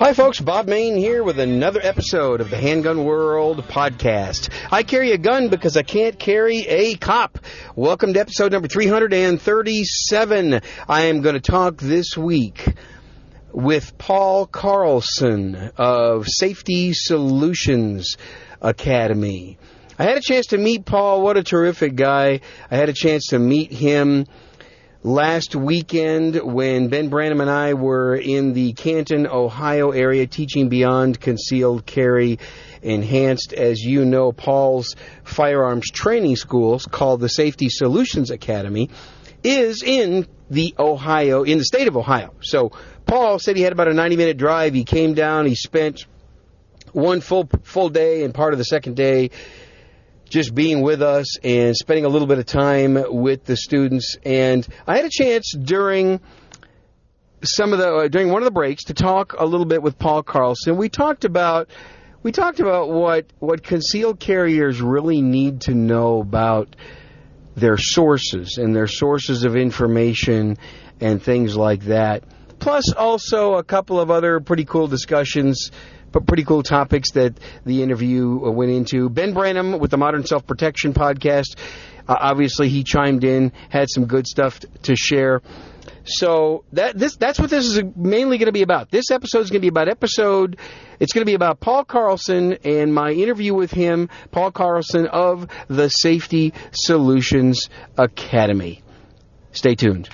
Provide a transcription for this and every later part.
Hi folks, Bob Main here with another episode of the Handgun World podcast. I carry a gun because I can't carry a cop. Welcome to episode number 337. I am going to talk this week with Paul Carlson of Safety Solutions Academy. I had a chance to meet Paul. What a terrific guy. I had a chance to meet him last weekend when Ben Branham and I were in the Canton, Ohio area teaching Beyond Concealed Carry Enhanced. As you know, Paul's firearms training school, called the Safety Solutions Academy, is in the state of Ohio. So Paul said he had about a 90-minute drive. He came down. He spent one full day and part of the second day just being with us and spending a little bit of time with the students. And I had a chance during one of the breaks to talk a little bit with Paul Carlson. We talked about what concealed carriers really need to know about their sources and their sources of information and things like that. Plus also a couple of other pretty cool discussions, but pretty cool topics that the interview went into. Ben Branham with the Modern Self-Protection podcast, obviously he chimed in, had some good stuff to share. So that's what this is mainly going to be about. This episode is going to be it's going to be about Paul Carlson and my interview with him, Paul Carlson of the Safety Solutions Academy. Stay tuned.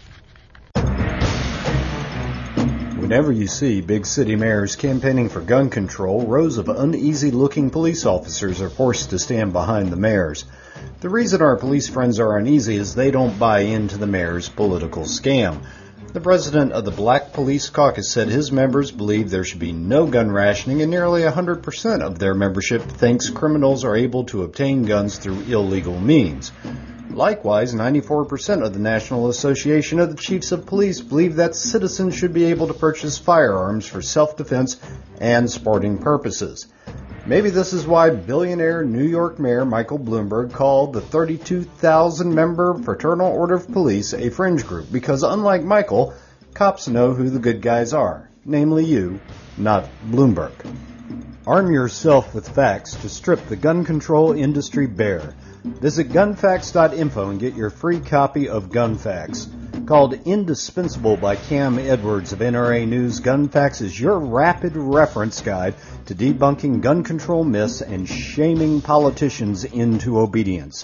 Whenever you see big city mayors campaigning for gun control, rows of uneasy-looking police officers are forced to stand behind the mayors. The reason our police friends are uneasy is they don't buy into the mayor's political scam. The president of the Black Police Caucus said his members believe there should be no gun rationing, and nearly 100% of their membership thinks criminals are able to obtain guns through illegal means. Likewise, 94% of the National Association of the Chiefs of Police believe that citizens should be able to purchase firearms for self-defense and sporting purposes. Maybe this is why billionaire New York Mayor Michael Bloomberg called the 32,000-member Fraternal Order of Police a fringe group, because unlike Michael, cops know who the good guys are, namely you, not Bloomberg. Arm yourself with facts to strip the gun control industry bare. Visit gunfacts.info and get your free copy of Gun Facts. Called indispensable by Cam Edwards of NRA News, Gun Facts is your rapid reference guide to debunking gun control myths and shaming politicians into obedience.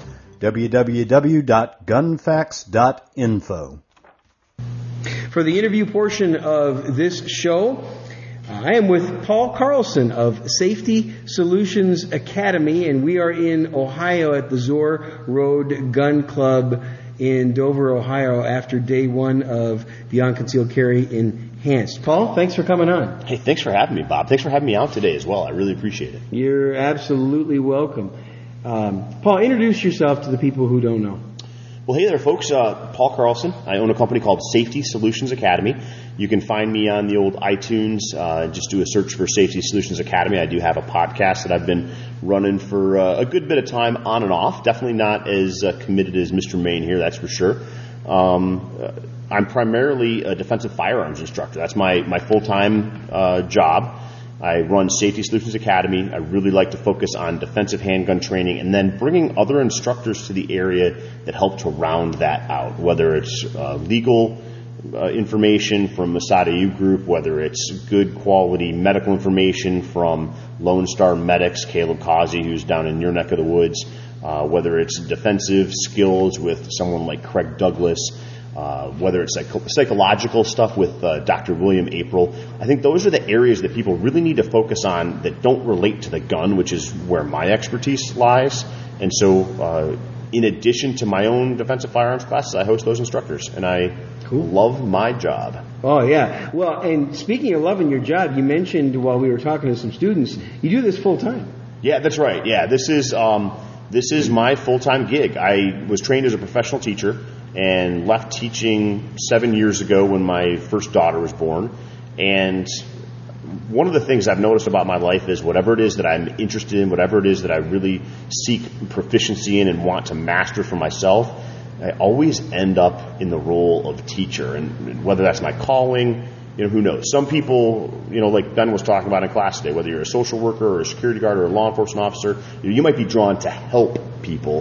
www.gunfacts.info. For the interview portion of this show, I am with Paul Carlson of Safety Solutions Academy, and we are in Ohio at the Zoar Road Gun Club in Dover, Ohio, after day one of Beyond Concealed Carry Enhanced. Paul, thanks for coming on. Hey, thanks for having me, Bob. Thanks for having me out today as well. I really appreciate it. You're absolutely welcome. Paul, introduce yourself to the people who don't know. Well, hey there, folks. Paul Carlson. I own a company called Safety Solutions Academy. You can find me on the old iTunes. Just do a search for Safety Solutions Academy. I do have a podcast that I've been running for a good bit of time on and off. Definitely not as committed as Mr. Main here, that's for sure. I'm primarily a defensive firearms instructor. That's my full-time job. I run Safety Solutions Academy. I really like to focus on defensive handgun training and then bringing other instructors to the area that help to round that out, whether it's legal information from Masada U Group, whether it's good quality medical information from Lone Star Medics, Caleb Causey, who's down in your neck of the woods, whether it's defensive skills with someone like Craig Douglas, whether it's psychological stuff with Dr. William April. I think those are the areas that people really need to focus on that don't relate to the gun, which is where my expertise lies. And so in addition to my own defensive firearms classes, I host those instructors, and I love my job. Oh, yeah. Well, and speaking of loving your job, you mentioned while we were talking to some students, you do this full time. Yeah, that's right. Yeah, this is my full-time gig. I was trained as a professional teacher and left teaching 7 years ago when my first daughter was born. And one of the things I've noticed about my life is whatever it is that I'm interested in, whatever it is that I really seek proficiency in and want to master for myself, I always end up in the role of teacher. And whether that's my calling, who knows? Some people, like Ben was talking about in class today, whether you're a social worker or a security guard or a law enforcement officer, you might be drawn to help people.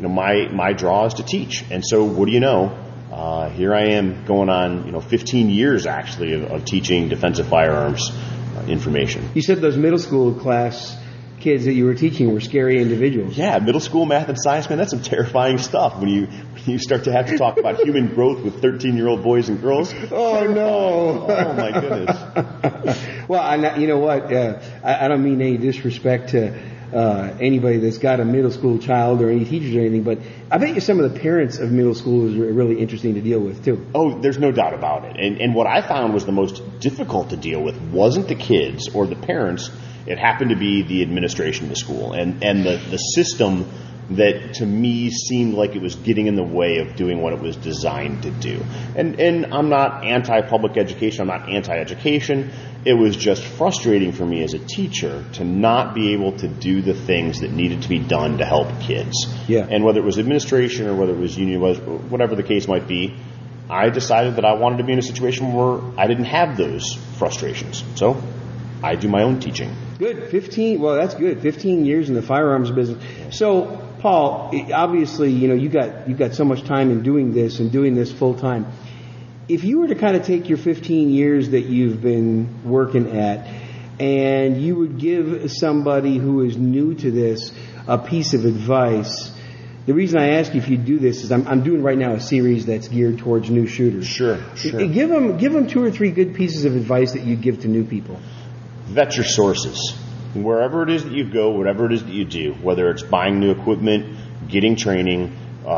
My draw is to teach. And so what do you know? Here I am going on, 15 years actually of teaching defensive firearms information. You said those middle school class kids that you were teaching were scary individuals. Yeah, middle school math and science, man, that's some terrifying stuff when you start to have to talk about human growth with 13-year-old boys and girls. Oh, no. Oh, my goodness. Well, you know what? I don't mean any disrespect to anybody that's got a middle school child or any teachers or anything, but I bet you some of the parents of middle schoolers are really interesting to deal with, too. Oh, there's no doubt about it. And what I found was the most difficult to deal with wasn't the kids or the parents. It happened to be the administration of the school and the system that to me seemed like it was getting in the way of doing what it was designed to do. And I'm not anti-public education. I'm not anti-education. It was just frustrating for me as a teacher to not be able to do the things that needed to be done to help kids. Yeah. And whether it was administration or whether it was union, whatever the case might be, I decided that I wanted to be in a situation where I didn't have those frustrations. So I do my own teaching. Good. 15. Well, that's good. 15 years in the firearms business. So, Paul, obviously, you've got so much time in doing this and doing this full time. If you were to kind of take your 15 years that you've been working at, and you would give somebody who is new to this a piece of advice, the reason I ask you if you do this is I'm doing right now a series that's geared towards new shooters. Sure. Give them 2 or 3 good pieces of advice that you give to new people. Vet your sources. Wherever it is that you go, whatever it is that you do, whether it's buying new equipment, getting training,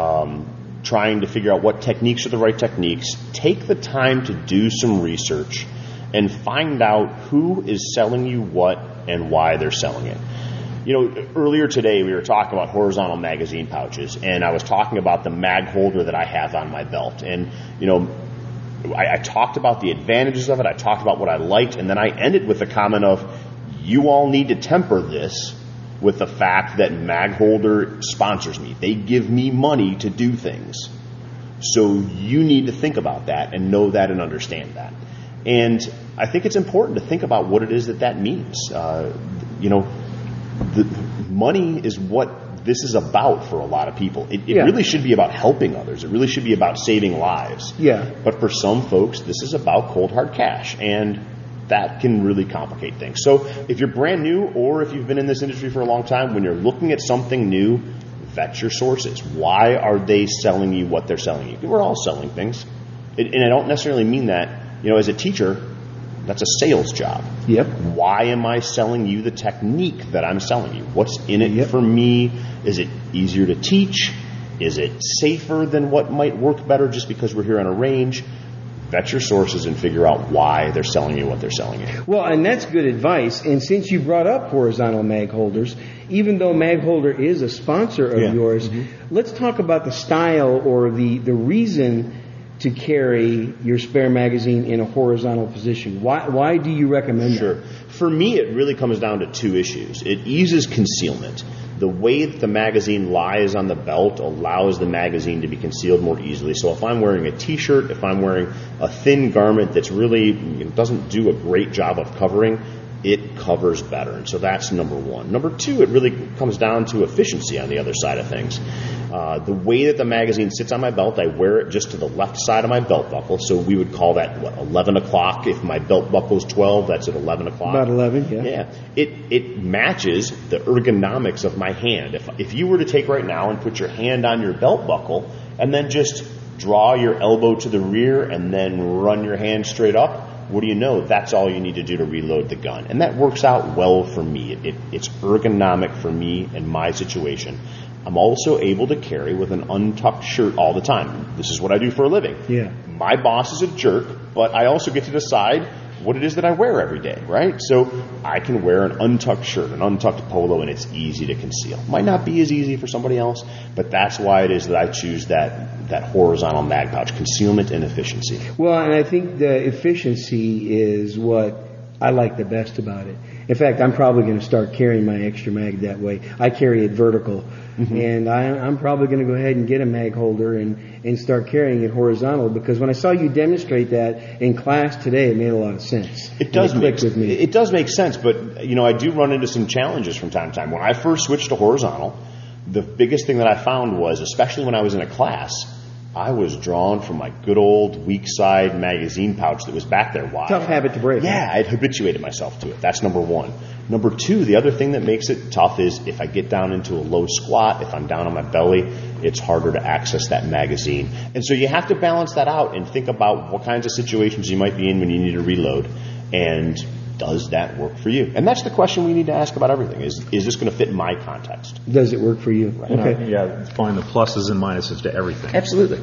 trying to figure out what techniques are the right techniques, take the time to do some research and find out who is selling you what and why they're selling it. Earlier today we were talking about horizontal magazine pouches, and I was talking about the mag holder that I have on my belt. And, I talked about the advantages of it. I talked about what I liked, and then I ended with the comment of, you all need to temper this with the fact that Mag Holder sponsors me. They give me money to do things. So you need to think about that and know that and understand that. And I think it's important to think about what it is that means. The money is what this is about for a lot of people. It really should be about helping others. It really should be about saving lives. Yeah. But for some folks, this is about cold hard cash, and that can really complicate things. So if you're brand new or if you've been in this industry for a long time, when you're looking at something new, vet your sources. Why are they selling you what they're selling you? We're all selling things. And I don't necessarily mean that, as a teacher, that's a sales job. Yep. Why am I selling you the technique that I'm selling you? What's in it for me? Is it easier to teach? Is it safer than what might work better just because we're here on a range? Vet your sources and figure out why they're selling you what they're selling you. Well, and that's good advice. And since you brought up horizontal mag holders, even though Mag Holder is a sponsor of yours, let's talk about the style or the reason to carry your spare magazine in a horizontal position. Why do you recommend that? For me, it really comes down to 2 issues. It eases concealment. The way that the magazine lies on the belt allows the magazine to be concealed more easily. So if I'm wearing a T-shirt, if I'm wearing a thin garment that's really doesn't do a great job of covering, it covers better. And so that's number 1. Number 2, it really comes down to efficiency on the other side of things. The way that the magazine sits on my belt, I wear it just to the left side of my belt buckle. So we would call that, 11 o'clock. If my belt buckle is 12, that's at 11 o'clock. About 11, yeah. Yeah. It matches the ergonomics of my hand. If you were to take right now and put your hand on your belt buckle and then just draw your elbow to the rear and then run your hand straight up, what do you know? That's all you need to do to reload the gun. And that works out well for me. It's ergonomic for me and my situation. I'm also able to carry with an untucked shirt all the time. This is what I do for a living. Yeah. My boss is a jerk, but I also get to decide what it is that I wear every day, right? So I can wear an untucked shirt, an untucked polo, and it's easy to conceal. Might not be as easy for somebody else, but that's why it is that I choose that horizontal mag pouch, concealment and efficiency. Well, and I think the efficiency is what I like the best about it. In fact, I'm probably going to start carrying my extra mag that way. I carry it vertical, and I'm probably going to go ahead and get a mag holder and start carrying it horizontal, because when I saw you demonstrate that in class today, it made a lot of sense. It does make sense, but I do run into some challenges from time to time. When I first switched to horizontal, the biggest thing that I found was, especially when I was in a class, I was drawn from my good old weak side magazine pouch that was back there. Why? Tough habit to break. Yeah, I'd habituated myself to it. That's number one. Number two, the other thing that makes it tough is if I get down into a low squat, if I'm down on my belly, it's harder to access that magazine. And so you have to balance that out and think about what kinds of situations you might be in when you need to reload, and does that work for you? And that's the question we need to ask about everything. Is this going to fit in my context? Does it work for you? Right. Okay. Find the pluses and minuses to everything. Absolutely.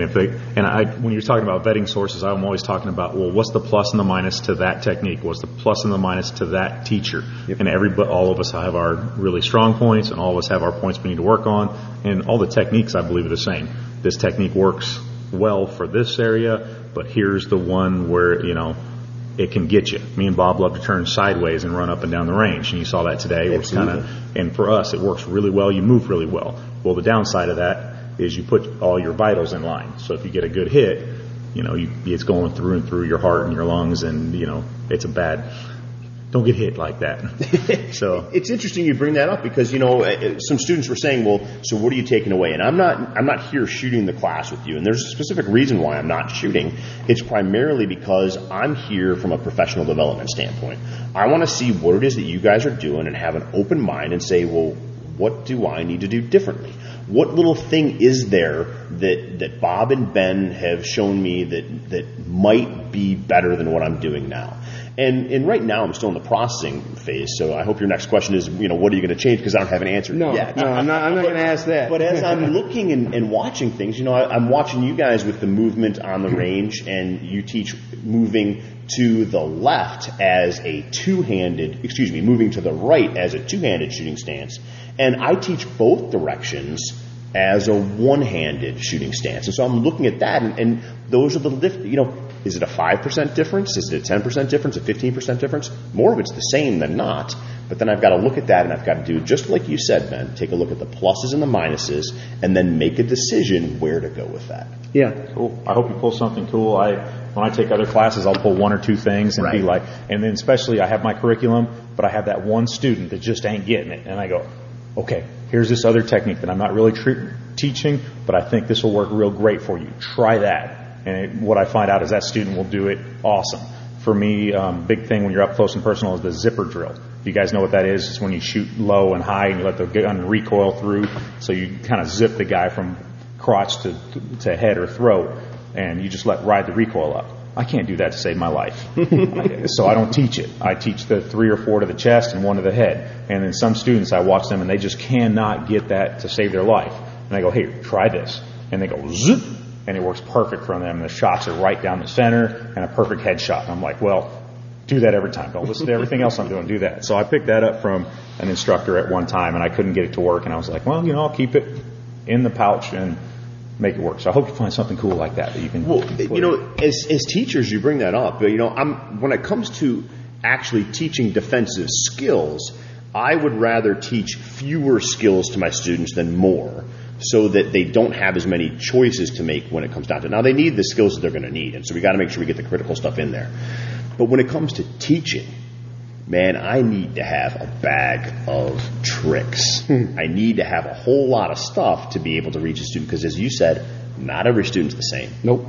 And when you're talking about vetting sources, I'm always talking about, well, what's the plus and the minus to that technique? What's the plus and the minus to that teacher? Yep. And all of us have our really strong points, and all of us have our points we need to work on. And all the techniques, I believe, are the same. This technique works well for this area, but here's the one where, it can get you. Me and Bob love to turn sideways and run up and down the range, and you saw that today. It was and for us, it works really well. You move really well. Well, the downside of that is you put all your vitals in line. So if you get a good hit, it's going through and through your heart and your lungs, and it's a bad. Don't get hit like that. So it's interesting you bring that up, because some students were saying, well, so what are you taking away? And I'm not here shooting the class with you, and there's a specific reason why I'm not shooting. It's primarily because I'm here from a professional development standpoint. I want to see what it is that you guys are doing and have an open mind and say, well, what do I need to do differently? What little thing is there that Bob and Ben have shown me that might be better than what I'm doing now? And right now I'm still in the processing phase, so I hope your next question is, what are you going to change? Because I don't have an answer yet. No, I'm not going to ask that. But as I'm looking and watching things, I'm watching you guys with the movement on the range, and you teach moving to the left as a moving to the right as a two-handed shooting stance. And I teach both directions as a one-handed shooting stance. And so I'm looking at that, and those are the is it a 5% difference? Is it a 10% difference? A 15% difference? More of it's the same than not. But then I've got to look at that, and I've got to do, just like you said, Ben, take a look at the pluses and the minuses, and then make a decision where to go with that. Yeah. Cool. I hope you pull something cool. When I take other classes, I'll pull one or two things and be like, and then especially I have my curriculum, but I have that one student that just ain't getting it. And I go, okay, here's this other technique that I'm not really teaching, but I think this will work real great for you. Try that. And what I find out is that student will do it awesome. For me, big thing when you're up close and personal is the zipper drill. You guys know what that is? It's when you shoot low and high and you let the gun recoil through. So you kind of zip the guy from crotch to head or throat, and you just ride the recoil up. I can't do that to save my life. So I don't teach it. I teach the 3 or 4 to the chest and 1 to the head. And then some students, I watch them and they just cannot get that to save their life. And I go, hey, try this. And they go, zip. And it works perfect for them. The shots are right down the center and a perfect headshot. And I'm like, well, do that every time. Don't listen to everything else I'm doing. Do that. So I picked that up from an instructor at one time, and I couldn't get it to work. And I was like, well, I'll keep it in the pouch and make it work. So I hope you find something cool like that you can. Well, as teachers, you bring that up. When it comes to actually teaching defensive skills, I would rather teach fewer skills to my students than more, so that they don't have as many choices to make when it comes down to it. Now, they need the skills that they're going to need, and so we got to make sure we get the critical stuff in there. But when it comes to teaching, man, I need to have a bag of tricks. I need to have a whole lot of stuff to be able to reach a student, because as you said, not every student's the same. Nope.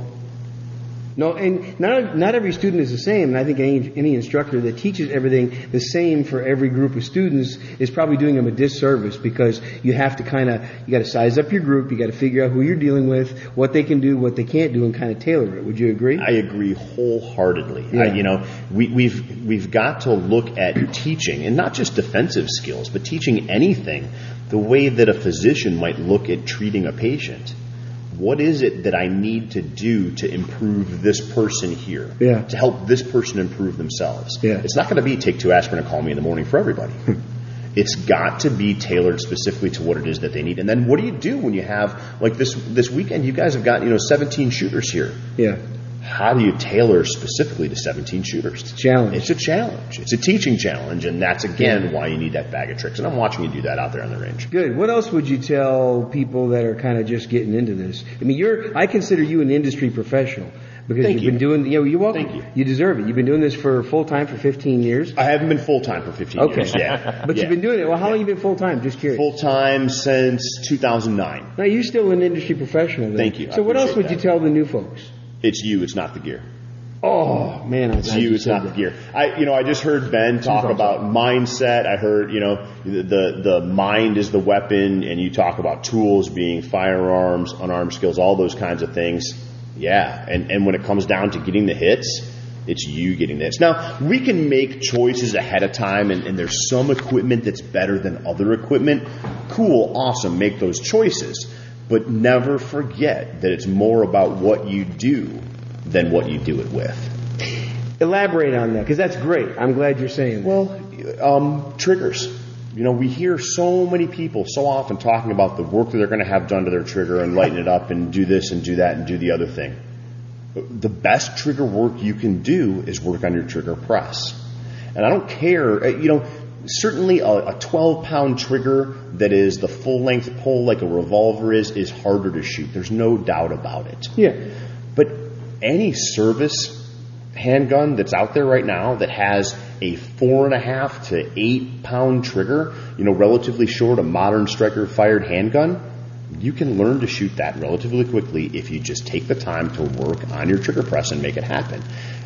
No, and not every student is the same. And I think any instructor that teaches everything the same for every group of students is probably doing them a disservice, because you have to you got to size up your group, you got to figure out who you're dealing with, what they can do, what they can't do, and kind of tailor it. Would you agree? I agree wholeheartedly. Yeah. We've got to look at teaching, and not just defensive skills, but teaching anything the way that a physician might look at treating a patient. What is it that I need to do to improve this person here? Yeah. To help this person improve themselves? Yeah. It's not going to be take 2 aspirin and call me in the morning for everybody. It's got to be tailored specifically to what it is that they need. And then what do you do when you have, like this weekend, you guys have got, 17 shooters here. Yeah. how do you tailor specifically to 17 shooters? It's a challenge. It's a challenge. It's a teaching challenge, and that's, again, why you need that bag of tricks. And I'm watching you do that out there on the range. Good. What else would you tell people that are kind of just getting into this? I mean, I consider you an industry professional. Because you've been doing, you're welcome. Thank you. You deserve it. You've been doing this for full-time for 15 years. I haven't been full-time for 15 years, yeah. But you've been doing it. Well, how long have you been full-time? Just curious. Full-time since 2009. Now, you're still an industry professional then. Thank you. So what else would you tell the new folks? It's you, it's not the gear. Oh, man. It's you, it's not the gear. I just heard Ben talk about mindset. I heard, the mind is the weapon, and you talk about tools being firearms, unarmed skills, all those kinds of things. Yeah, and when it comes down to getting the hits, it's you getting the hits. Now, we can make choices ahead of time, and there's some equipment that's better than other equipment. Cool, awesome, make those choices. But never forget that it's more about what you do than what you do it with. Elaborate on that, because that's great. I'm glad you're saying that. Well, triggers. We hear so many people so often talking about the work that they're going to have done to their trigger and lighten it up and do this and do that and do the other thing. The best trigger work you can do is work on your trigger press. And I don't care, certainly a 12-pound trigger that is the full-length pull like a revolver is harder to shoot. There's no doubt about it. Yeah. But any service handgun that's out there right now that has a 4.5 to 8 pound trigger, relatively short, a modern striker fired handgun, you can learn to shoot that relatively quickly if you just take the time to work on your trigger press and make it happen.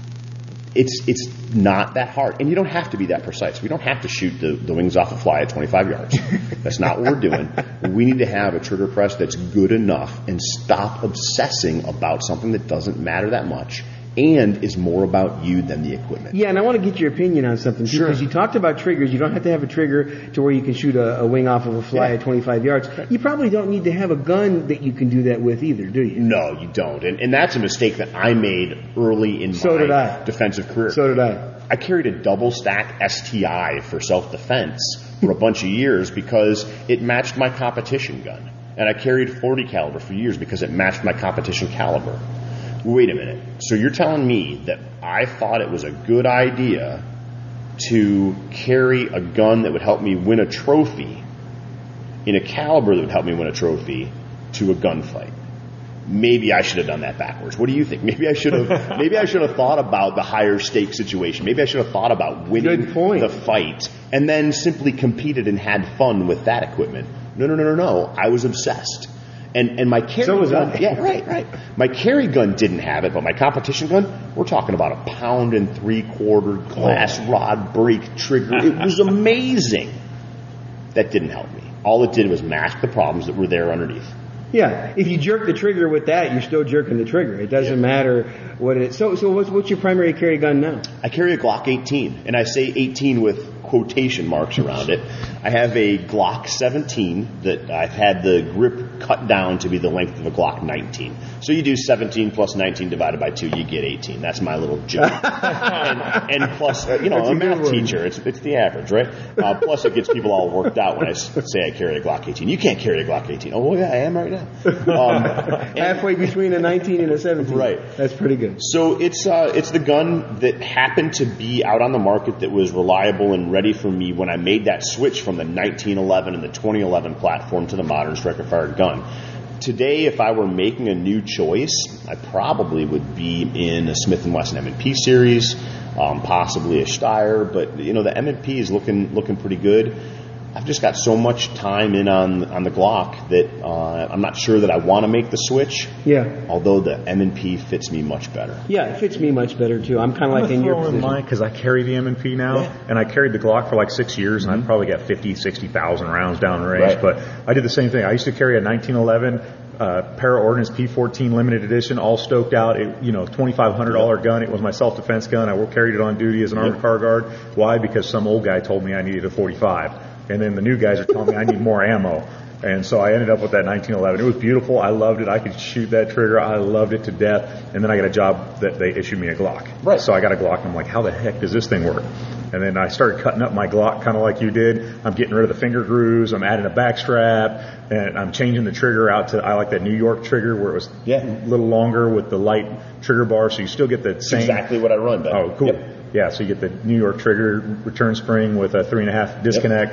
It's not that hard, and you don't have to be that precise. We don't have to shoot the wings off a fly at 25 yards. That's not what we're doing. We need to have a trigger press that's good enough and stop obsessing about something that doesn't matter that much and is more about you than the equipment. Yeah, and I want to get your opinion on something, too, because you talked about triggers. You don't have to have a trigger to where you can shoot a wing off of a fly at 25 yards. You probably don't need to have a gun that you can do that with either, do you? No, you don't. And that's a mistake that I made early in my defensive career. So did I. I carried a double-stack STI for self-defense for a bunch of years because it matched my competition gun. And I carried .40 caliber for years because it matched my competition caliber. Wait a minute. So you're telling me that I thought it was a good idea to carry a gun that would help me win a trophy in a caliber that would help me win a trophy to a gunfight? Maybe I should have done that backwards. What do you think? Maybe I should have thought about the higher stake situation. Maybe I should have thought about winning the fight and then simply competed and had fun with that equipment. No. I was obsessed. And my carry gun, yeah, right. My carry gun didn't have it, but my competition gun, we're talking about a 1.75 pound glass rod brake trigger. It was amazing. That didn't help me. All it did was mask the problems that were there underneath. Yeah, if you jerk the trigger with that, you're still jerking the trigger. It doesn't matter what it is. So what's your primary carry gun now? I carry a Glock 18, and I say 18 with quotation marks around it. I have a Glock 17 that I've had the grip cut down to be the length of a Glock 19. So you do 17 plus 19 divided by 2, you get 18. That's my little joke. and plus, I'm a math teacher. It's the average, right? Plus it gets people all worked out when I say I carry a Glock 18. You can't carry a Glock 18. Oh, yeah, I am right now. Halfway between a 19 and a 17. Right. That's pretty good. So it's the gun that happened to be out on the market that was reliable and ready for me when I made that switch from the 1911 and the 2011 platform to the modern striker-fired gun. Today, if I were making a new choice, I probably would be in a Smith & Wesson M&P series, possibly a Steyr, but the M&P is looking pretty good. I've just got so much time in on the Glock that I'm not sure that I want to make the switch. Yeah. Although the M&P fits me much better. Yeah, it fits me much better too. I'm kind of like in your position. Mine because I carry the M&P now, and I carried the Glock for like 6 years, and I probably got 60,000 rounds down range. Right. But I did the same thing. I used to carry a 1911 Para-Ordnance P14 limited edition, all stoked out. $2,500 gun. It was my self-defense gun. I carried it on duty as an armored car guard. Why? Because some old guy told me I needed a 45. And then the new guys are telling me I need more ammo. And so I ended up with that 1911. It was beautiful. I loved it. I could shoot that trigger. I loved it to death. And then I got a job that they issued me a Glock. Right. So I got a Glock, and I'm like, how the heck does this thing work? And then I started cutting up my Glock kind of like you did. I'm getting rid of the finger grooves. I'm adding a back strap, and I'm changing the trigger out to, I like that New York trigger where it was a little longer with the light trigger bar, so you still get the same. Exactly what I run, Ben. Oh, cool. Yep. Yeah, so you get the New York trigger return spring with a 3.5 disconnect.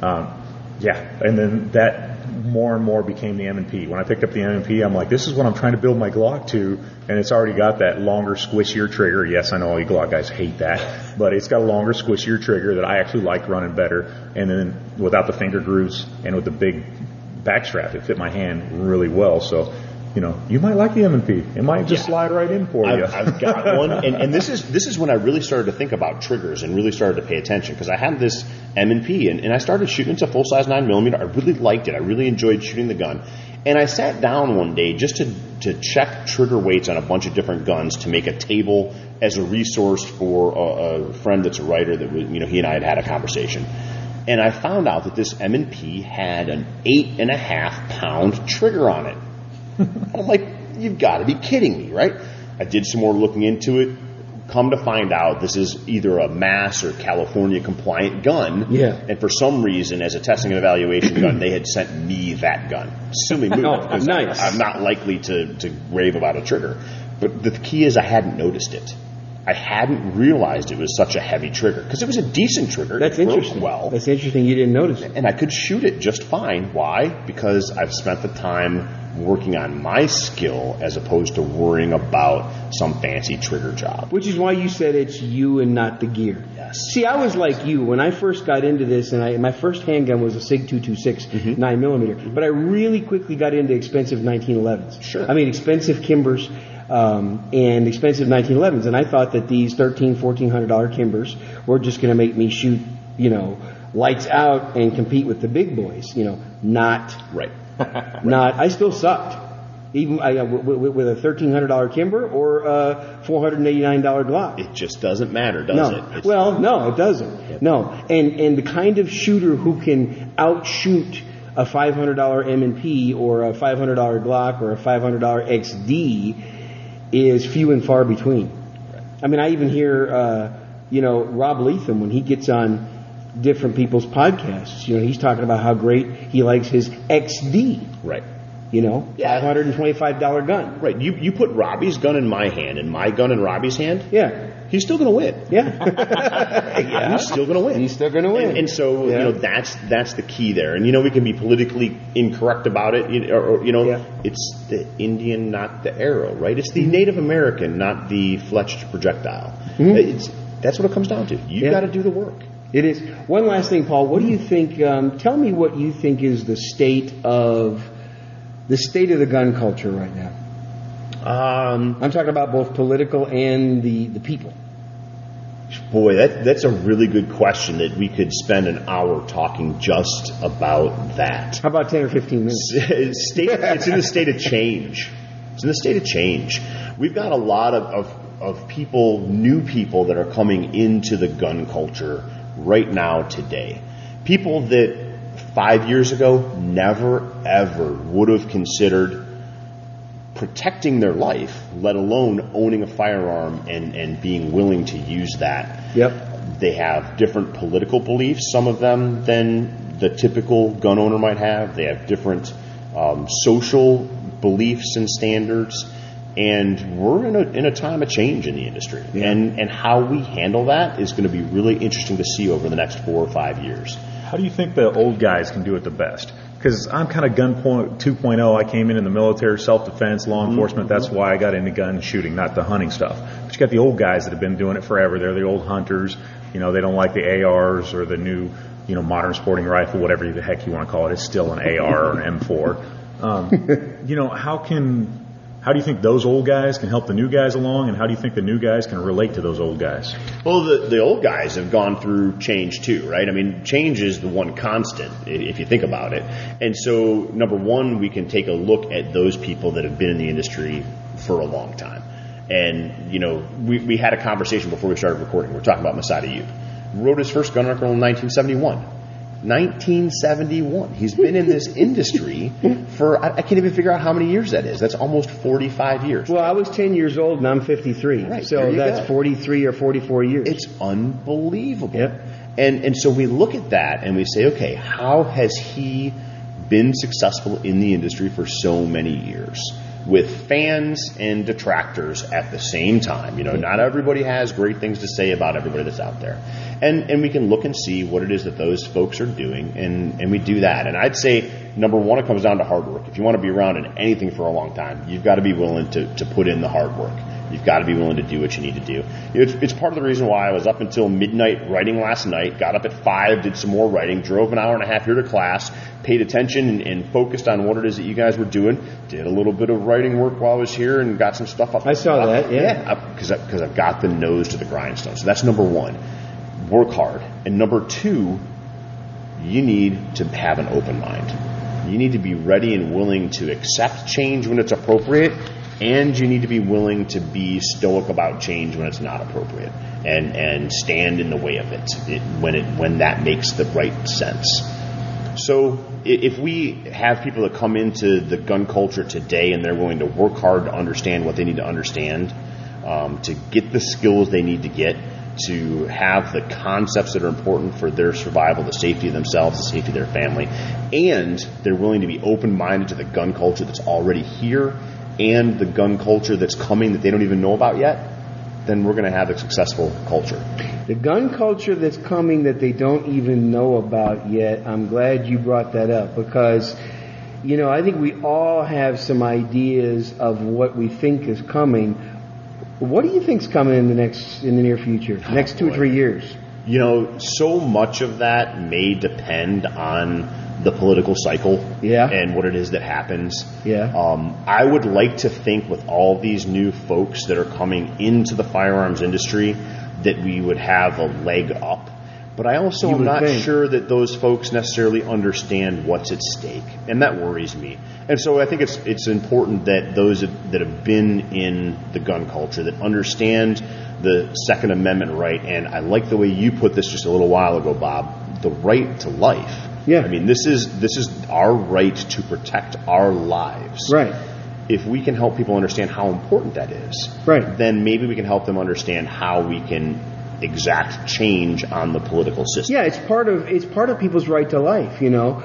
And then that more and more became the M&P. When I picked up the M&P, I'm like, this is what I'm trying to build my Glock to, and it's already got that longer, squishier trigger. Yes, I know all you Glock guys hate that, but it's got a longer, squishier trigger that I actually like running better, and then without the finger grooves and with the big back strap, it fit my hand really well. So, you might like the M&P. It might just slide right in for you. I've got one, and this is when I really started to think about triggers and really started to pay attention, because I had this M&P, and I started shooting. It's a full-size 9mm. I really liked it. I really enjoyed shooting the gun. And I sat down one day just to check trigger weights on a bunch of different guns to make a table as a resource for a friend that's a writer that he and I had a conversation. And I found out that this M&P had an 8.5-pound trigger on it. And I'm like, you've got to be kidding me, right? I did some more looking into it. Come to find out, this is either a Mass or California compliant gun. Yeah. And for some reason, as a testing and evaluation gun, they had sent me that gun. Silly move. Because nice. I'm not likely to rave about a trigger. But the key is I hadn't noticed it. I hadn't realized it was such a heavy trigger, because it was a decent trigger. That's interesting. Well, that's interesting. You didn't notice it, and I could shoot it just fine. Why? Because I've spent the time working on my skill as opposed to worrying about some fancy trigger job. Which is why you said it's you and not the gear. Yes. See, I was like you when I first got into this, and my first handgun was a SIG 226 9mm, but I really quickly got into expensive 1911s. Sure. I mean, expensive Kimbers. And expensive 1911s, and I thought that these $1,400 Kimbers were just going to make me shoot, lights out and compete with the big boys. Not right. Not. I still sucked, even with a $1,300 Kimber or a $489 Glock. It just doesn't matter, does it? No, it doesn't. Yep. No, and the kind of shooter who can outshoot a $500 M&P or a $500 Glock or a $500 XD is few and far between. Right. I mean, I even hear, Rob Leatham, when he gets on different people's podcasts, he's talking about how great he likes his XD. Right. $525 gun. Right. You put Robbie's gun in my hand and my gun in Robbie's hand. Yeah. He's still going to win. Yeah. He's still going to win. He's still going to win. And so, that's the key there. And, we can be politically incorrect about it. It's the Indian, not the arrow, right? It's the Native American, not the fletched projectile. Mm-hmm. That's what it comes down to. You've got to do the work. It is. One last thing, Paul. What do you think? Tell me what you think is the state of the gun culture right now. I'm talking about both political and the people. Boy, that's a really good question that we could spend an hour talking just about that. How about 10 or 15 minutes? It's in the state of change. It's in the state of change. We've got a lot of people, new people that are coming into the gun culture right now today. People that 5 years ago never, ever would have considered protecting their life, let alone owning a firearm and being willing to use that. Yep. They have different political beliefs, some of them, than the typical gun owner might have. They have different social beliefs and standards. And we're in a time of change in the industry. Yeah. And how we handle that is going to be really interesting to see over the next 4 or 5 years. How do you think the old guys can do it the best? Because I'm kind of gun 2.0. I came in the military, self-defense, law enforcement. Mm-hmm. That's why I got into gun shooting, not the hunting stuff. But you got the old guys that have been doing it forever. They're the old hunters. They don't like the ARs or the new, modern sporting rifle, whatever the heck you want to call it. It's still an AR or an M4. How do you think those old guys can help the new guys along, and how do you think the new guys can relate to those old guys? Well, the old guys have gone through change too, right? I mean, change is the one constant, if you think about it. And so, number one, we can take a look at those people that have been in the industry for a long time. And, we had a conversation before we started recording. We're talking about Masada Youp. Wrote his first gun article in 1971. 1971. He's been in this industry for, I can't even figure out how many years that is. That's almost 45 years. Well, I was 10 years old and I'm 53. Right, so that's 43 or 44 years. It's unbelievable. Yep. And so we look at that and we say, okay, how has he been successful in the industry for so many years? With fans and detractors at the same time. Not everybody has great things to say about everybody that's out there. And we can look and see what it is that those folks are doing, and we do that. And I'd say, number one, it comes down to hard work. If you want to be around in anything for a long time, you've got to be willing to put in the hard work. You've got to be willing to do what you need to do. It's part of the reason why I was up until midnight writing last night, got up at 5, did some more writing, drove an hour and a half here to class, paid attention and focused on what it is that you guys were doing, did a little bit of writing work while I was here and got some stuff up. I saw that, yeah. Because I've got the nose to the grindstone. So that's number one. Work hard. And number two, you need to have an open mind. You need to be ready and willing to accept change when it's appropriate, and you need to be willing to be stoic about change when it's not appropriate, and stand in the way of it when that makes the right sense. So if we have people that come into the gun culture today and they're willing to work hard to understand what they need to understand, to get the skills they need to get, to have the concepts that are important for their survival, the safety of themselves, the safety of their family, and they're willing to be open-minded to the gun culture that's already here and the gun culture that's coming that they don't even know about yet, then we're going to have a successful culture. The gun culture that's coming that they don't even know about yet, I'm glad you brought that up, because, I think we all have some ideas of what we think is coming. What do you think's coming in the near future, next 2 or 3 years? So much of that may depend on the political cycle, and what it is that happens. I would like to think with all these new folks that are coming into the firearms industry that we would have a leg up. But I also am not sure that those folks necessarily understand what's at stake, and that worries me. And so I think it's important that those that have been in the gun culture, that understand the Second Amendment right, and I like the way you put this just a little while ago, Bob, the right to life. Yeah. I mean, this is our right to protect our lives. Right. If we can help people understand how important that is, right, then maybe we can help them understand how we can exact change on the political system. Yeah, it's part of people's right to life.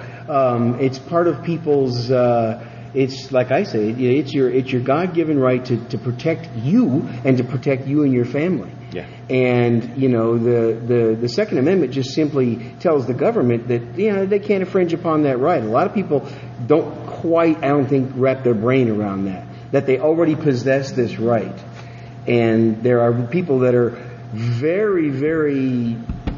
It's part of people's. It's like I say, it's your God-given right to protect you and to protect you and your family. Yeah. And the Second Amendment just simply tells the government that they can't infringe upon that right. A lot of people don't quite, I don't think, wrap their brain around that they already possess this right. And there are people that are very, very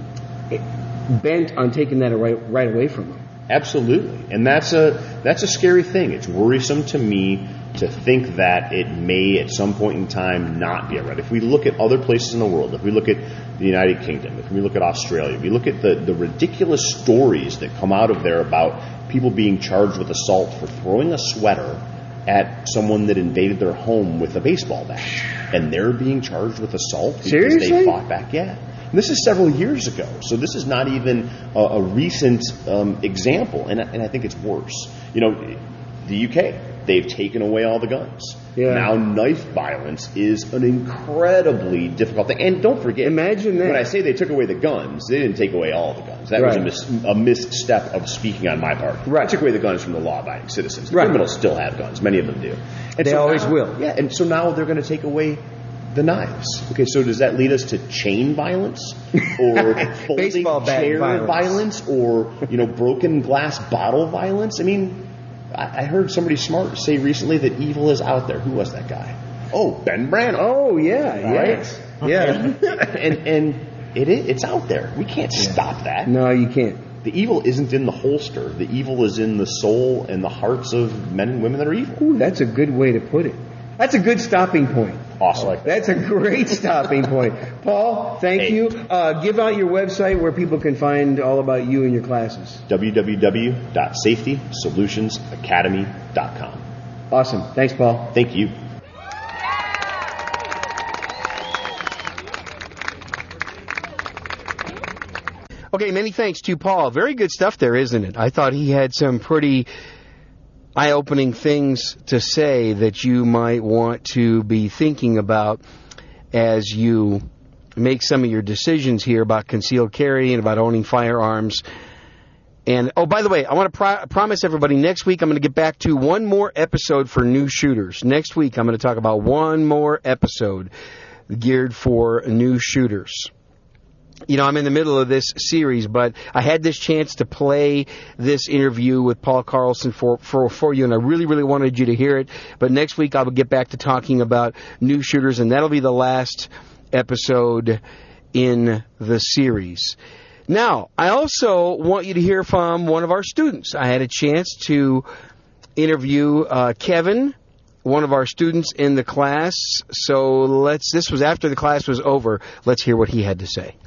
bent on taking that right away from them. Absolutely. And that's a scary thing. It's worrisome to me to think that it may at some point in time not be a right. If we look at other places in the world, if we look at the United Kingdom, if we look at Australia, if we look at the ridiculous stories that come out of there about people being charged with assault for throwing a sweater at someone that invaded their home with a baseball bat, and they're being charged with assault because Seriously? they fought back. Yeah. And this is several years ago, so this is not even a recent example, and I think it's worse. The UK, they've taken away all the guns. Yeah. Now knife violence is an incredibly difficult thing. And don't forget, imagine that. When I say they took away the guns, they didn't take away all the guns. That right. was a misstep of speaking on my part. Right. They took away the guns from the law-abiding citizens. The right. criminals still have guns. Many of them do. And they always will. Yeah, and so now they're going to take away the knives. Okay, so does that lead us to chain violence or folding baseball bat chair violence or broken glass bottle violence? I mean, I heard somebody smart say recently that evil is out there. Who was that guy? Oh, Ben Branagh. Oh yeah, right? Yeah. and it's out there. We can't stop that. No, you can't. The evil isn't in the holster. The evil is in the soul and the hearts of men and women that are evil. Ooh, that's a good way to put it. That's a good stopping point. Awesome. That's a great stopping point. Paul, thank you. Give out your website where people can find all about you and your classes. www.safetysolutionsacademy.com. Awesome. Thanks, Paul. Thank you. Okay, many thanks to Paul. Very good stuff there, isn't it? I thought he had some pretty eye-opening things to say that you might want to be thinking about as you make some of your decisions here about concealed carry and about owning firearms. And, oh, by the way, I want to promise everybody next week I'm going to get back to one more episode for new shooters. Next week I'm going to talk about one more episode geared for new shooters. You know, I'm in the middle of this series, but I had this chance to play this interview with Paul Carlson for you, and I really, really wanted you to hear it. But next week I will get back to talking about new shooters, and that'll be the last episode in the series. Now, I also want you to hear from one of our students. I had a chance to interview Kevin, one of our students in the class. So this was after the class was over. Let's hear what he had to say.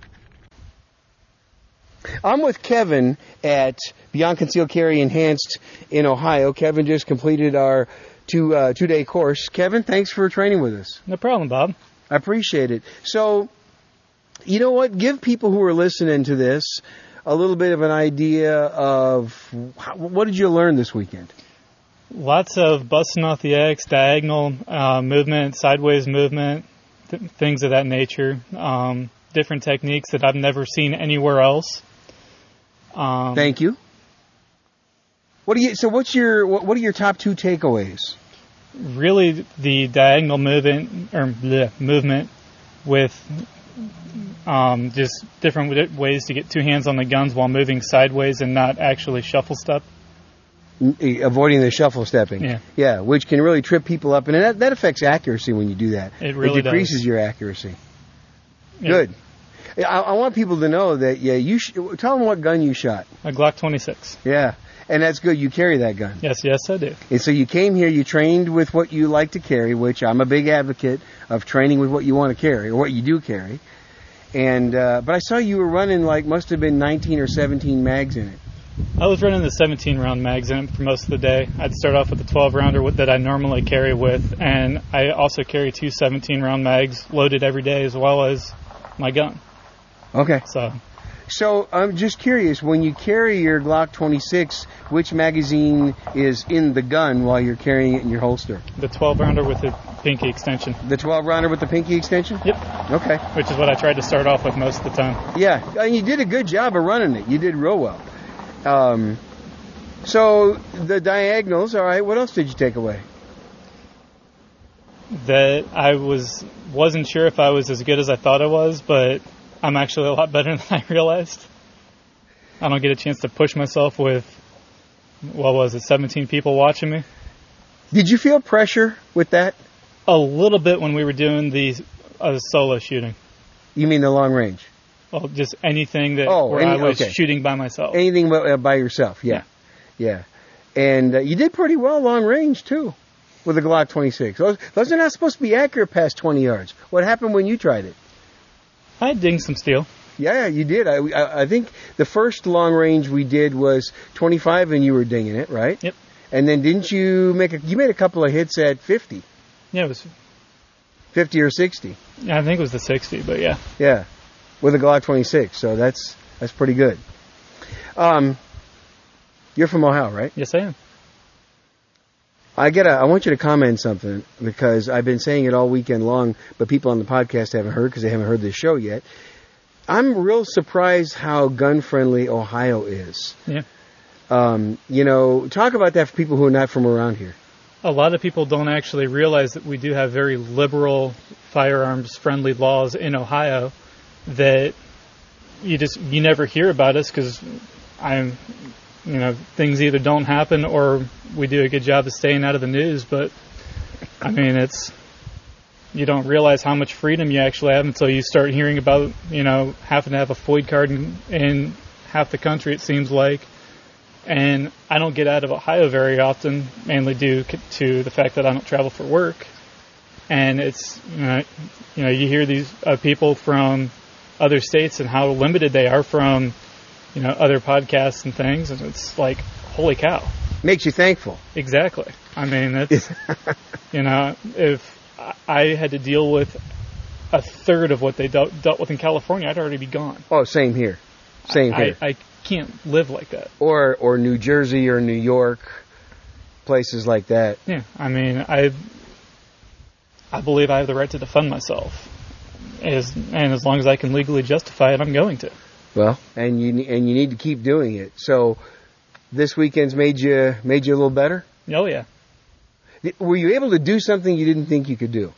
I'm with Kevin at Beyond Concealed Carry Enhanced in Ohio. Kevin just completed our two-day course. Kevin, thanks for training with us. No problem, Bob. I appreciate it. So, you know what? Give people who are listening to this a little bit of an idea of what did you learn this weekend? Lots of busting off the X, diagonal movement, sideways movement, things of that nature. Different techniques that I've never seen anywhere else. Thank you. What are your top two takeaways? Really, the diagonal movement with just different ways to get two hands on the guns while moving sideways and not actually shuffle step. Avoiding the shuffle stepping. Yeah, which can really trip people up, and that affects accuracy when you do that. It really decreases your accuracy. Yeah. Good. I want people to know that, tell them what gun you shot. A Glock 26. Yeah, and that's good. You carry that gun. Yes, I do. And so you came here, you trained with what you like to carry, which I'm a big advocate of training with what you want to carry, or what you do carry. And but I saw you were running must have been 19 or 17 mags in it. I was running the 17-round mags in it for most of the day. I'd start off with the 12-rounder that I normally carry with, and I also carry two 17-round mags loaded every day as well as my gun. Okay. So I'm just curious, when you carry your Glock 26, which magazine is in the gun while you're carrying it in your holster? The 12-rounder with the pinky extension. The 12-rounder with the pinky extension? Yep. Okay. Which is what I tried to start off with most of the time. Yeah, and you did a good job of running it. You did real well. So the diagonals, all right, what else did you take away? That I wasn't sure if I was as good as I thought I was, but I'm actually a lot better than I realized. I don't get a chance to push myself with, 17 people watching me? Did you feel pressure with that? A little bit when we were doing the solo shooting. You mean the long range? Well, just anything I was shooting by myself. Anything by yourself, yeah. And you did pretty well long range, too, with the Glock 26. Those are not supposed to be accurate past 20 yards. What happened when you tried it? I dinged some steel. Yeah, you did. I think the first long range we did was 25, and you were dinging it, right? Yep. And then didn't you you made a couple of hits at 50? Yeah, it was 50 or 60. Yeah, I think it was the 60, but yeah. Yeah, with a Glock 26. So that's pretty good. You're from Ohio, right? Yes, I am. I want you to comment something, because I've been saying it all weekend long, but people on the podcast haven't heard because they haven't heard this show yet. I'm real surprised how gun-friendly Ohio is. Yeah. Talk about that for people who are not from around here. A lot of people don't actually realize that we do have very liberal firearms-friendly laws in Ohio that you never hear about us because things either don't happen or we do a good job of staying out of the news. But, you don't realize how much freedom you actually have until you start hearing about, having to have a FOID card in half the country, it seems like. And I don't get out of Ohio very often, mainly due to the fact that I don't travel for work. And it's, you hear these people from other states and how limited they are from, other podcasts and things. And it's like, holy cow. Makes you thankful. Exactly. It's, if I had to deal with a third of what they dealt with in California, I'd already be gone. Oh, same here. Same here. I can't live like that. Or New Jersey or New York, places like that. Yeah, I mean, I believe I have the right to defend myself, and as long as I can legally justify it, I'm going to. Well, and you need to keep doing it. So, this weekend's made you a little better? Oh yeah. Were you able to do something you didn't think you could do?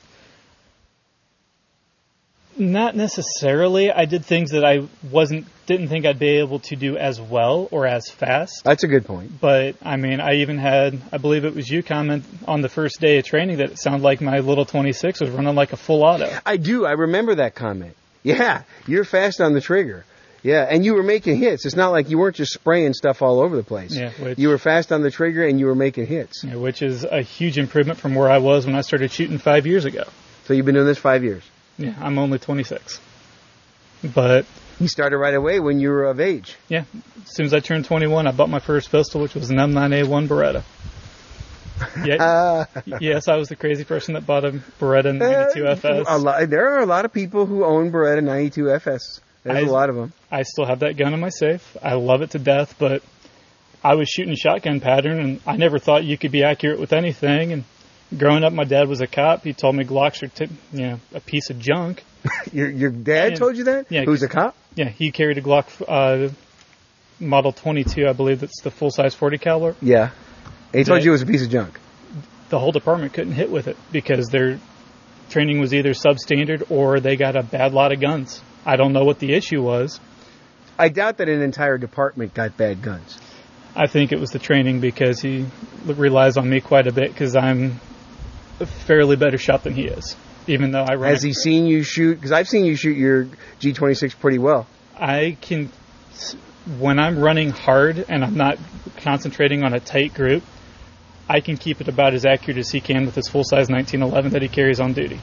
Not necessarily. I did things that I didn't think I'd be able to do as well or as fast. That's a good point. But, I mean, I even had, I believe it was you comment on the first day of training that it sounded like my little 26 was running like a full auto. I do. I remember that comment. Yeah, you're fast on the trigger. Yeah, and you were making hits. It's not like you weren't just spraying stuff all over the place. Yeah, you were fast on the trigger and you were making hits. Yeah, which is a huge improvement from where I was when I started shooting 5 years ago. So you've been doing this 5 years? Yeah, I'm only 26. But you started right away when you were of age. Yeah, as soon as I turned 21, I bought my first pistol, which was an M9A1 Beretta. Yeah, yes, I was the crazy person that bought a Beretta 92 FS. There are a lot of people who own Beretta 92 FS. There's a lot of them. I still have that gun in my safe. I love it to death, but I was shooting shotgun pattern, and I never thought you could be accurate with anything. And growing up, my dad was a cop. He told me Glocks are a piece of junk. Your dad told you that? Yeah. Who's a cop? Yeah, he carried a Glock Model 22, I believe that's the full-size 40 caliber. Yeah. And he told you it was a piece of junk. The whole department couldn't hit with it because their training was either substandard or they got a bad lot of guns. I don't know what the issue was. I doubt that an entire department got bad guns. I think it was the training because he relies on me quite a bit because I'm a fairly better shot than he is. Even though I run. Has he seen you shoot? Because I've seen you shoot your G26 pretty well. I can, when I'm running hard and I'm not concentrating on a tight group, I can keep it about as accurate as he can with his full-size 1911 that he carries on duty.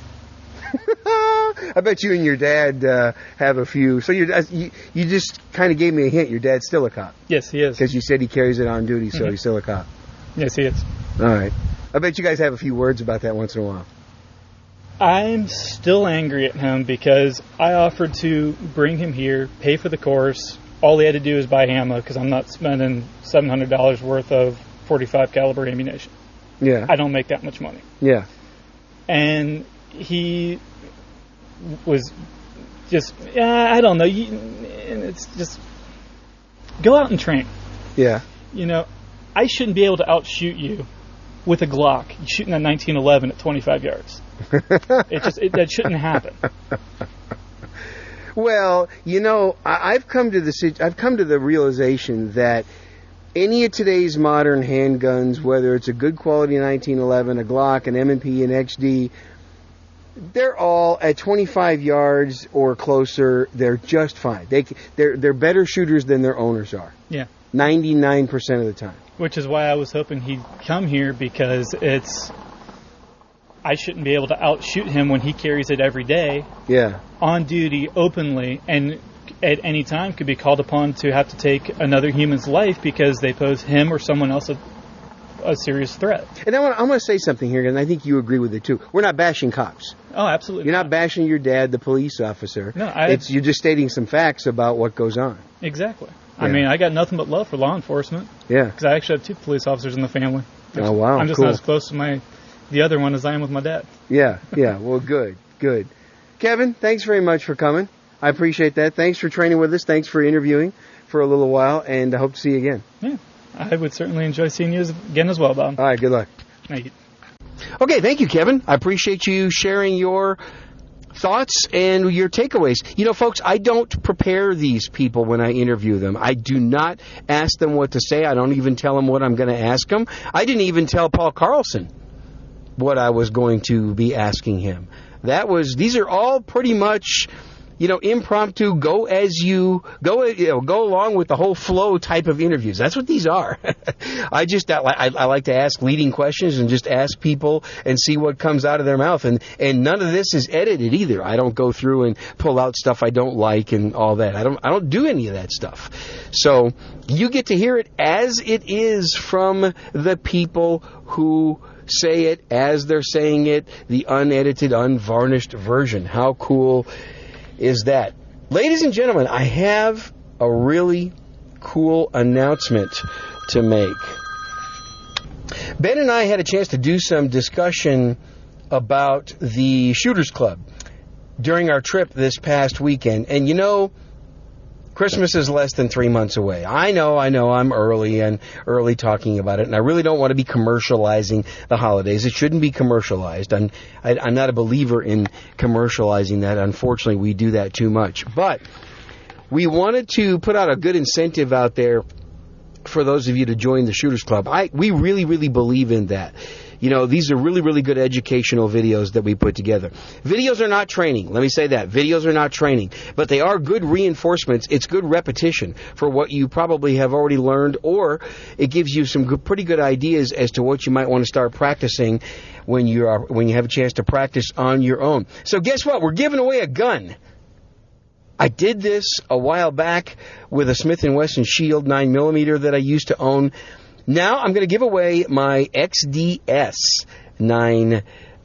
I bet you and your dad have a few. So you just kind of gave me a hint. Your dad's still a cop. Yes, he is. Because you said he carries it on duty, so he's still a cop. Yes, he is. All right. I bet you guys have a few words about that once in a while. I'm still angry at him because I offered to bring him here, pay for the course. All he had to do is buy ammo because I'm not spending $700 worth of 45 caliber ammunition. Yeah. I don't make that much money. Yeah. And he was just, I don't know. It's just, go out and train. Yeah. You know, I shouldn't be able to outshoot you with a Glock shooting a 1911 at 25 yards. That shouldn't happen. Well, you know, I've come to the realization that any of today's modern handguns, whether it's a good quality 1911, a Glock, an M&P, an XD, they're all at 25 yards or closer. They're just fine. They're better shooters than their owners are. Yeah. 99% of the time. Which is why I was hoping he'd come here because I shouldn't be able to outshoot him when he carries it every day. Yeah. On duty, openly, and at any time could be called upon to have to take another human's life because they pose him or someone else a serious threat. And I want to say something here, and I think you agree with it too. We're not bashing cops. Oh, absolutely. You're not bashing your dad, the police officer. No, you're just stating some facts about what goes on. Exactly. Yeah. I mean, I got nothing but love for law enforcement. Yeah. Because I actually have 2 police officers in the family. Oh, wow. I'm just cool. not as close to the other one as I am with my dad. Yeah. Well, good. Kevin, thanks very much for coming. I appreciate that. Thanks for training with us. Thanks for interviewing for a little while, and I hope to see you again. Yeah. I would certainly enjoy seeing you again as well, Bob. All right, good luck. Thank you. Okay, thank you, Kevin. I appreciate you sharing your thoughts and your takeaways. You know, folks, I don't prepare these people when I interview them. I do not ask them what to say. I don't even tell them what I'm going to ask them. I didn't even tell Paul Carlson what I was going to be asking him. These are all pretty much, impromptu, go along with the whole flow type of interviews. That's what these are. I like to ask leading questions and just ask people and see what comes out of their mouth. And none of this is edited either. I don't go through and pull out stuff I don't like and all that. I don't do any of that stuff. So you get to hear it as it is from the people who say it as they're saying it, the unedited, unvarnished version. How cool is that? Ladies and gentlemen, I have a really cool announcement to make. Ben and I had a chance to do some discussion about the Shooters Club during our trip this past weekend. And you know, Christmas is less than 3 months away. I know, I'm early talking about it, and I really don't want to be commercializing the holidays. It shouldn't be commercialized. I'm not a believer in commercializing that. Unfortunately, we do that too much. But we wanted to put out a good incentive out there for those of you to join the Shooters Club. We really, really believe in that. You know, these are really, really good educational videos that we put together. Videos are not training. Let me say that. Videos are not training. But they are good reinforcements. It's good repetition for what you probably have already learned, or it gives you some pretty good ideas as to what you might want to start practicing when you have a chance to practice on your own. So guess what? We're giving away a gun. I did this a while back with a Smith & Wesson Shield 9mm that I used to own. Now I'm going to give away my XDS 9mm.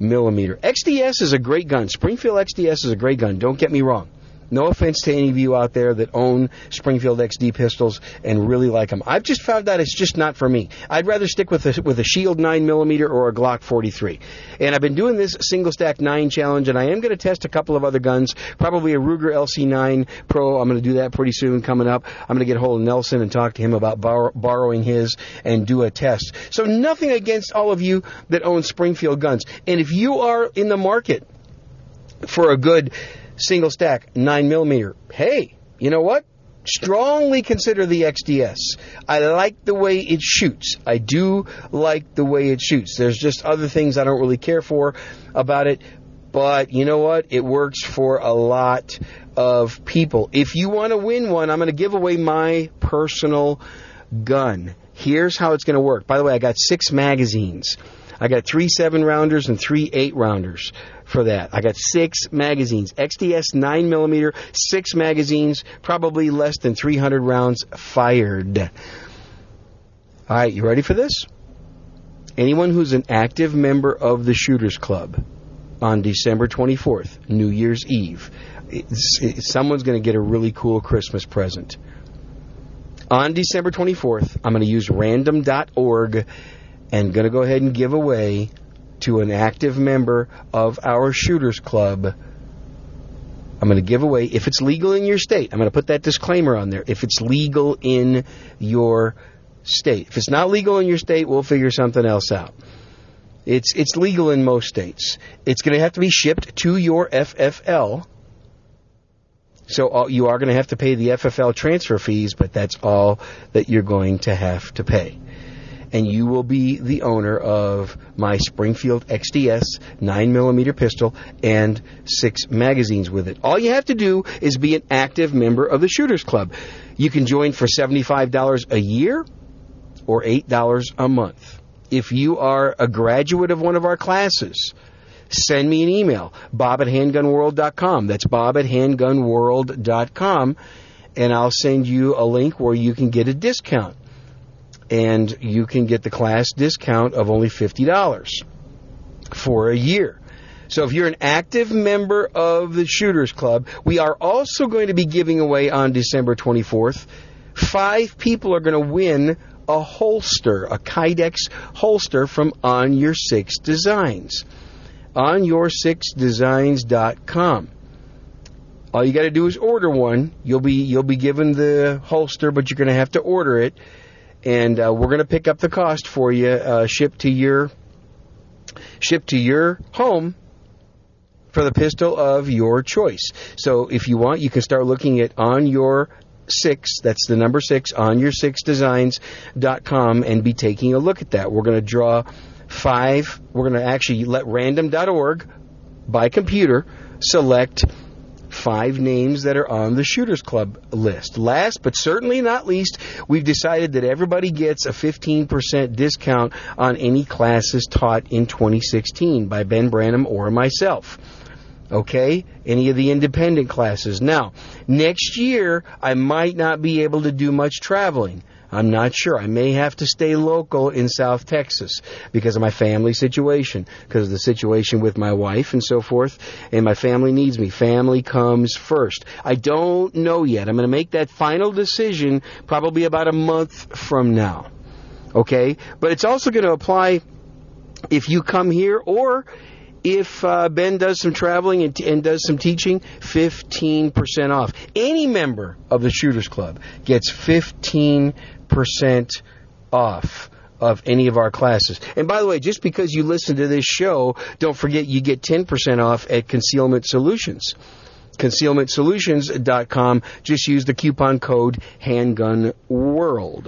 XDS is a great gun. Springfield XDS is a great gun. Don't get me wrong. No offense to any of you out there that own Springfield XD pistols and really like them. I've just found out it's just not for me. I'd rather stick with a Shield 9mm or a Glock 43. And I've been doing this single stack 9 challenge, and I am going to test a couple of other guns, probably a Ruger LC9 Pro. I'm going to do that pretty soon coming up. I'm going to get a hold of Nelson and talk to him about borrowing his and do a test. So nothing against all of you that own Springfield guns. And if you are in the market for a good single stack 9mm, hey, you know what? Strongly consider the XDS. I like the way it shoots. I do like the way it shoots. There's just other things I don't really care for about it, but you know what? It works for a lot of people. If you want to win one, I'm going to give away my personal gun. Here's how it's going to work. By the way, I got 6 magazines. I got 3 7-rounders and 3 8-rounders for that. I got 6 magazines. XDS 9mm, 6 magazines, probably less than 300 rounds fired. All right, you ready for this? Anyone who's an active member of the Shooters Club on December 24th, New Year's Eve, someone's going to get a really cool Christmas present. On December 24th, I'm going to use random.org and going to go ahead and give away to an active member of our Shooters Club. I'm going to give away, if it's legal in your state, I'm going to put that disclaimer on there, if it's legal in your state. If it's not legal in your state, we'll figure something else out. It's legal in most states. It's going to have to be shipped to your FFL. So you are going to have to pay the FFL transfer fees, but that's all that you're going to have to pay. And you will be the owner of my Springfield XDS 9mm pistol and 6 magazines with it. All you have to do is be an active member of the Shooters Club. You can join for $75 a year or $8 a month. If you are a graduate of one of our classes, send me an email, bob@handgunworld.com. That's bob@handgunworld.com, and I'll send you a link where you can get a discount. And you can get the class discount of only $50 for a year. So if you're an active member of the Shooters Club, we are also going to be giving away on December 24th. 5 people are going to win a holster, a Kydex holster from On Your 6 Designs. OnYour6Designs.com. All you got to do is order one. You'll be given the holster, but you're going to have to order it. And we're going to pick up the cost for you, shipped to your home for the pistol of your choice. So if you want, you can start looking at On Your 6, that's the number 6, OnYour6Designs.com, and be taking a look at that. We're going to draw 5. We're going to actually let random.org by computer select 5 names that are on the Shooters Club list. Last but certainly not least, we've decided that everybody gets a 15% discount on any classes taught in 2016 by Ben Branham or myself. Okay? Any of the independent classes. Now, next year, I might not be able to do much traveling. I'm not sure. I may have to stay local in South Texas because of my family situation, because of the situation with my wife and so forth, and my family needs me. Family comes first. I don't know yet. I'm going to make that final decision probably about a month from now. Okay? But it's also going to apply if you come here, or if Ben does some traveling and does some teaching, 15% off. Any member of the Shooters Club gets 15% off of any of our classes. And by the way, just because you listen to this show, don't forget you get 10% off at Concealment Solutions. ConcealmentSolutions.com. Just use the coupon code HandgunWorld.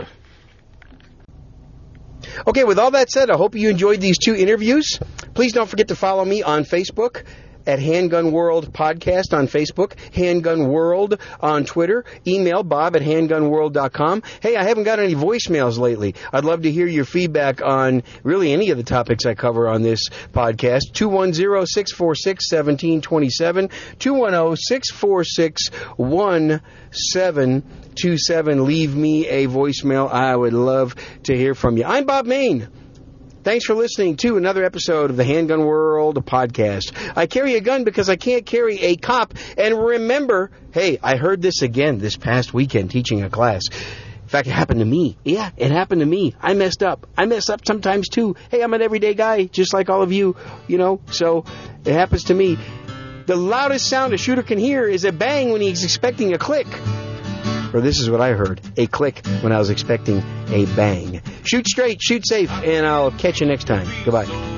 Okay, with all that said, I hope you enjoyed these 2 interviews. Please don't forget to follow me on Facebook at Handgun World Podcast on Facebook, Handgun World on Twitter, email bob@handgunworld.com. Hey, I haven't got any voicemails lately. I'd love to hear your feedback on really any of the topics I cover on this podcast. 210-646-1727, 210-646-1727. Leave me a voicemail. I would love to hear from you. I'm Bob Mayne. Thanks for listening to another episode of the Handgun World podcast. I carry a gun because I can't carry a cop. And remember, hey, I heard this again this past weekend teaching a class. In fact, it happened to me. Yeah, it happened to me. I messed up. I mess up sometimes too. Hey, I'm an everyday guy, just like all of you, so it happens to me. The loudest sound a shooter can hear is a bang when he's expecting a click. Or this is what I heard, a click when I was expecting a bang. Shoot straight, shoot safe, and I'll catch you next time. Goodbye.